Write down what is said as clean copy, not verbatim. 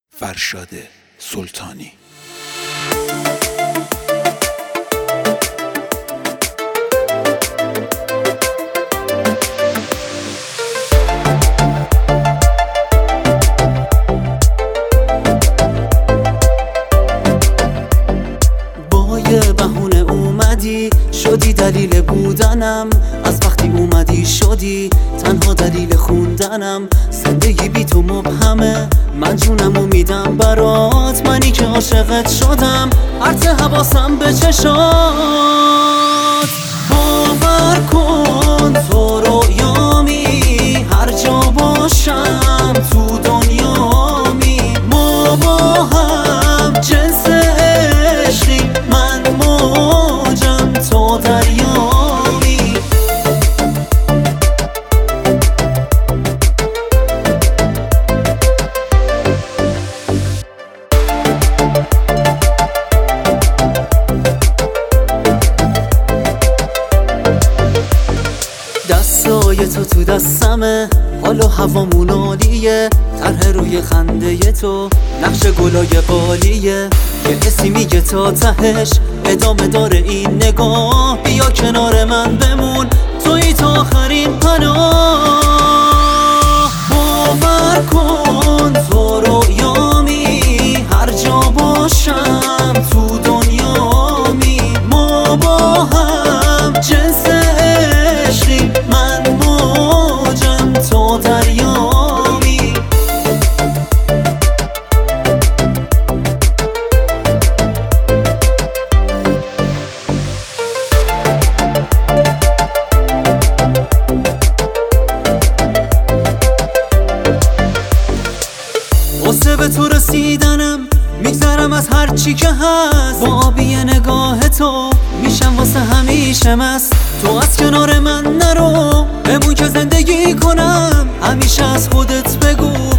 فرشاد سلطانی. با یه بهونه اومدی شدی دلیل بودنم، از وقتی اومدی شدی تنها دلیل خوندنم. زندگی بی تو مبهمه، من جونمو میدم برات، منی که عاشقت شدم، هرچه حواسم به چشات. باور کن تو رویامی، هر جا باشم تو دنیامی. ما با هم جنس عشقی، من موجم تو دریامی. دستای تو دستمه، حال و هوامون عالیه، طرح روی خنده تو نقش گلای قالیه. یه حسی میگه تا تهش ادامه داره این نگاه، بیا کنار من بمون، تویی تا آخرین پناه. باور کن تو رویامی، هر جا باشم تو دنیامی. ما با هم جنس عشقی، من موجم تو دریامی. واسه به تو رسیدنم میگذرم از هر چی که هست، با آبی نگاه تو میشم واسه همیشه مست. تو از کنار من نرو، بمون که زندگی کنم، همیشه از خودت بگو